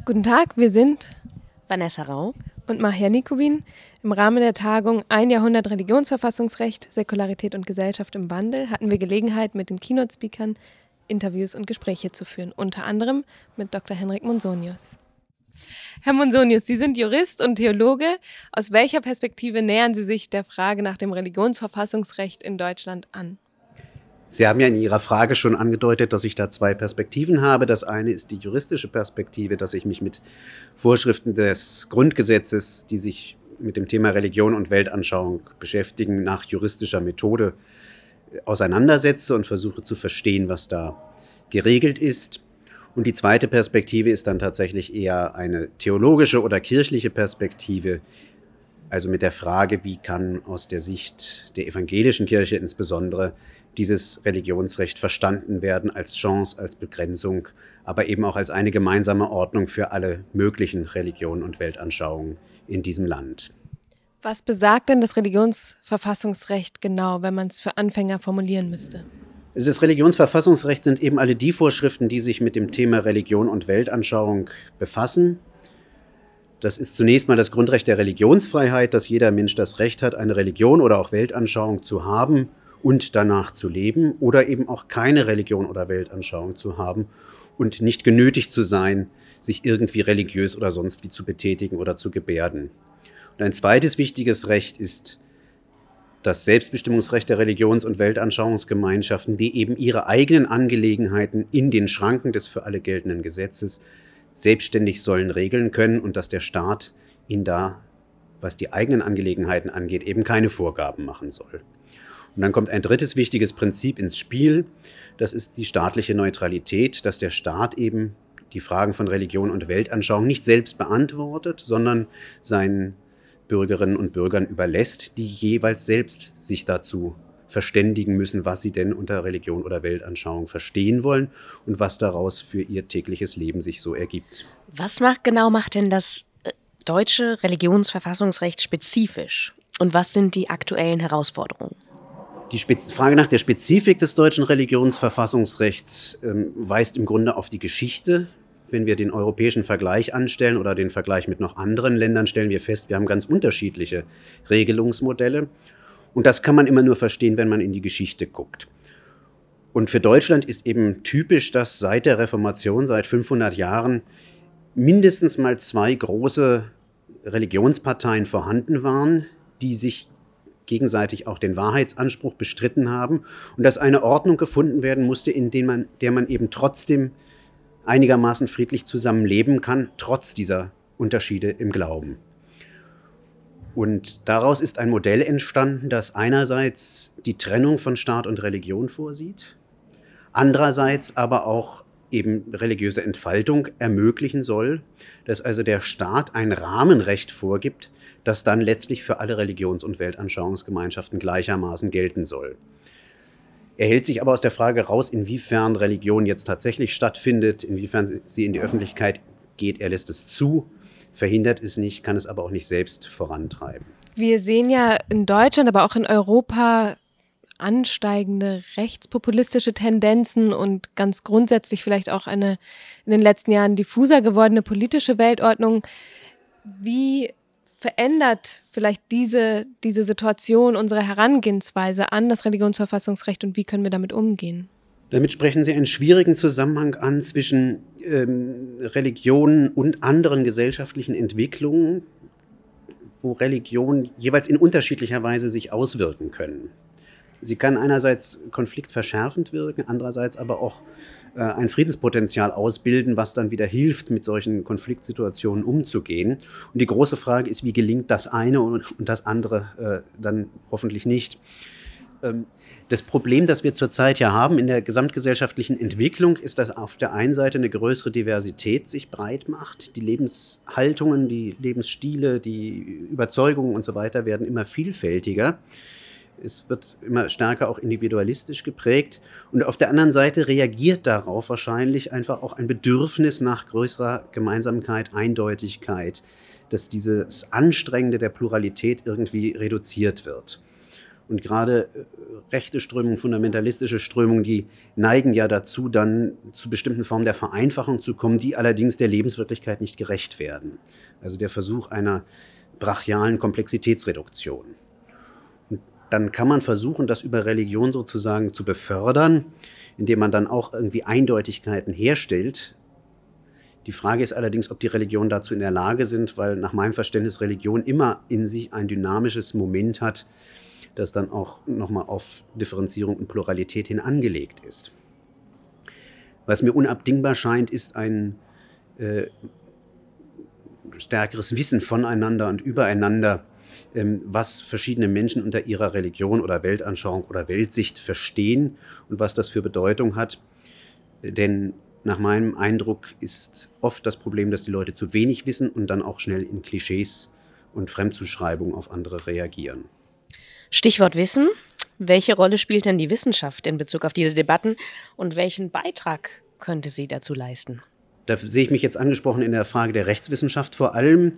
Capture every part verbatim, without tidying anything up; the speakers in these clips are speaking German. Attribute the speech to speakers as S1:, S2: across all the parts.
S1: Guten Tag, wir sind
S2: Vanessa Rau
S1: und Mahia Nikubin. Im Rahmen der Tagung Ein Jahrhundert Religionsverfassungsrecht, Säkularität und Gesellschaft im Wandel hatten wir Gelegenheit, mit den Keynote-Speakern Interviews und Gespräche zu führen, unter anderem mit Doktor Henrik Monsonius. Herr Monsonius, Sie sind Jurist und Theologe. Aus welcher Perspektive nähern Sie sich der Frage nach dem Religionsverfassungsrecht in Deutschland an?
S3: Sie haben ja in Ihrer Frage schon angedeutet, dass ich da zwei Perspektiven habe. Das eine ist die juristische Perspektive, dass ich mich mit Vorschriften des Grundgesetzes, die sich mit dem Thema Religion und Weltanschauung beschäftigen, nach juristischer Methode auseinandersetze und versuche zu verstehen, was da geregelt ist. Und die zweite Perspektive ist dann tatsächlich eher eine theologische oder kirchliche Perspektive, also mit der Frage, wie kann aus der Sicht der evangelischen Kirche insbesondere dieses Religionsrecht verstanden werden als Chance, als Begrenzung, aber eben auch als eine gemeinsame Ordnung für alle möglichen Religionen und Weltanschauungen in diesem Land.
S1: Was besagt denn das Religionsverfassungsrecht genau, wenn man es für Anfänger formulieren müsste?
S3: Das Religionsverfassungsrecht sind eben alle die Vorschriften, die sich mit dem Thema Religion und Weltanschauung befassen. Das ist zunächst mal das Grundrecht der Religionsfreiheit, dass jeder Mensch das Recht hat, eine Religion oder auch Weltanschauung zu haben und danach zu leben oder eben auch keine Religion oder Weltanschauung zu haben und nicht genötigt zu sein, sich irgendwie religiös oder sonst wie zu betätigen oder zu gebärden. Und ein zweites wichtiges Recht ist das Selbstbestimmungsrecht der Religions- und Weltanschauungsgemeinschaften, die eben ihre eigenen Angelegenheiten in den Schranken des für alle geltenden Gesetzes selbstständig sollen regeln können und dass der Staat ihnen da, was die eigenen Angelegenheiten angeht, eben keine Vorgaben machen soll. Und dann kommt ein drittes wichtiges Prinzip ins Spiel, das ist die staatliche Neutralität, dass der Staat eben die Fragen von Religion und Weltanschauung nicht selbst beantwortet, sondern seinen Bürgerinnen und Bürgern überlässt, die jeweils selbst sich dazu verständigen müssen, was sie denn unter Religion oder Weltanschauung verstehen wollen und was daraus für ihr tägliches Leben sich so ergibt.
S2: Was macht, genau macht denn das deutsche Religionsverfassungsrecht spezifisch? Und was sind die aktuellen Herausforderungen?
S3: Die Spez- Frage nach der Spezifik des deutschen Religionsverfassungsrechts ähm, weist im Grunde auf die Geschichte. Wenn wir den europäischen Vergleich anstellen oder den Vergleich mit noch anderen Ländern, stellen wir fest, wir haben ganz unterschiedliche Regelungsmodelle. Und das kann man immer nur verstehen, wenn man in die Geschichte guckt. Und für Deutschland ist eben typisch, dass seit der Reformation, seit fünfhundert Jahren, mindestens mal zwei große Religionsparteien vorhanden waren, die sich gegenseitig auch den Wahrheitsanspruch bestritten haben und dass eine Ordnung gefunden werden musste, in der man, der man eben trotzdem einigermaßen friedlich zusammenleben kann, trotz dieser Unterschiede im Glauben. Und daraus ist ein Modell entstanden, das einerseits die Trennung von Staat und Religion vorsieht, andererseits aber auch eben religiöse Entfaltung ermöglichen soll, dass also der Staat ein Rahmenrecht vorgibt, das dann letztlich für alle Religions- und Weltanschauungsgemeinschaften gleichermaßen gelten soll. Er hält sich aber aus der Frage raus, inwiefern Religion jetzt tatsächlich stattfindet, inwiefern sie in die Öffentlichkeit geht. Er lässt es zu, verhindert es nicht, kann es aber auch nicht selbst vorantreiben.
S1: Wir sehen ja in Deutschland, aber auch in Europa ansteigende rechtspopulistische Tendenzen und ganz grundsätzlich vielleicht auch eine in den letzten Jahren diffuser gewordene politische Weltordnung. Wie verändert vielleicht diese, diese Situation unsere Herangehensweise an das Religionsverfassungsrecht und wie können wir damit umgehen?
S3: Damit sprechen Sie einen schwierigen Zusammenhang an zwischen ähm, Religion und anderen gesellschaftlichen Entwicklungen, wo Religionen jeweils in unterschiedlicher Weise sich auswirken können. Sie kann einerseits konfliktverschärfend wirken, andererseits aber auch äh, ein Friedenspotenzial ausbilden, was dann wieder hilft, mit solchen Konfliktsituationen umzugehen. Und die große Frage ist, wie gelingt das eine und, und das andere äh, dann hoffentlich nicht. Ähm, das Problem, das wir zurzeit ja haben in der gesamtgesellschaftlichen Entwicklung, ist, dass auf der einen Seite eine größere Diversität sich breit macht. Die Lebenshaltungen, die Lebensstile, die Überzeugungen und so weiter werden immer vielfältiger. Es wird immer stärker auch individualistisch geprägt. Und auf der anderen Seite reagiert darauf wahrscheinlich einfach auch ein Bedürfnis nach größerer Gemeinsamkeit, Eindeutigkeit, dass dieses Anstrengende der Pluralität irgendwie reduziert wird. Und gerade rechte Strömungen, fundamentalistische Strömungen, die neigen ja dazu, dann zu bestimmten Formen der Vereinfachung zu kommen, die allerdings der Lebenswirklichkeit nicht gerecht werden. Also der Versuch einer brachialen Komplexitätsreduktion. Und dann kann man versuchen, das über Religion sozusagen zu befördern, indem man dann auch irgendwie Eindeutigkeiten herstellt. Die Frage ist allerdings, ob die Religionen dazu in der Lage sind, weil nach meinem Verständnis Religion immer in sich ein dynamisches Moment hat, das dann auch nochmal auf Differenzierung und Pluralität hin angelegt ist. Was mir unabdingbar scheint, ist ein äh, stärkeres Wissen voneinander und übereinander, ähm, was verschiedene Menschen unter ihrer Religion oder Weltanschauung oder Weltsicht verstehen und was das für Bedeutung hat. Denn nach meinem Eindruck ist oft das Problem, dass die Leute zu wenig wissen und dann auch schnell in Klischees und Fremdzuschreibungen auf andere reagieren.
S2: Stichwort Wissen. Welche Rolle spielt denn die Wissenschaft in Bezug auf diese Debatten und welchen Beitrag könnte sie dazu leisten?
S3: Da sehe ich mich jetzt angesprochen in der Frage der Rechtswissenschaft vor allem.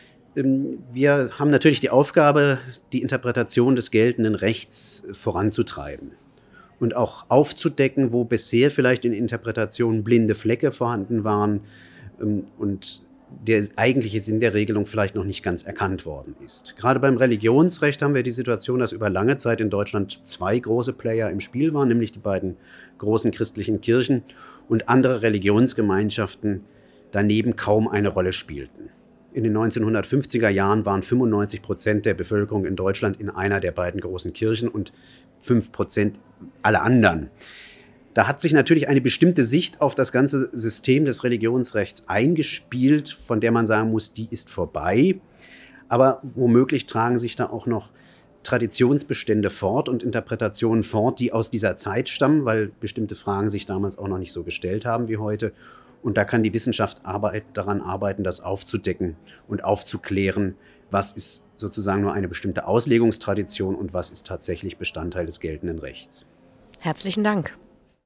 S3: Wir haben natürlich die Aufgabe, die Interpretation des geltenden Rechts voranzutreiben und auch aufzudecken, wo bisher vielleicht in Interpretationen blinde Flecke vorhanden waren und der eigentliche Sinn der Regelung vielleicht noch nicht ganz erkannt worden ist. Gerade beim Religionsrecht haben wir die Situation, dass über lange Zeit in Deutschland zwei große Player im Spiel waren, nämlich die beiden großen christlichen Kirchen und andere Religionsgemeinschaften daneben kaum eine Rolle spielten. In den neunzehnhundertfünfziger Jahren waren fünfundneunzig Prozent der Bevölkerung in Deutschland in einer der beiden großen Kirchen und fünf Prozent alle anderen. Da hat sich natürlich eine bestimmte Sicht auf das ganze System des Religionsrechts eingespielt, von der man sagen muss, die ist vorbei. Aber womöglich tragen sich da auch noch Traditionsbestände fort und Interpretationen fort, die aus dieser Zeit stammen, weil bestimmte Fragen sich damals auch noch nicht so gestellt haben wie heute. Und da kann die Wissenschaft arbeit, daran arbeiten, das aufzudecken und aufzuklären, was ist sozusagen nur eine bestimmte Auslegungstradition und was ist tatsächlich Bestandteil des geltenden Rechts.
S2: Herzlichen Dank.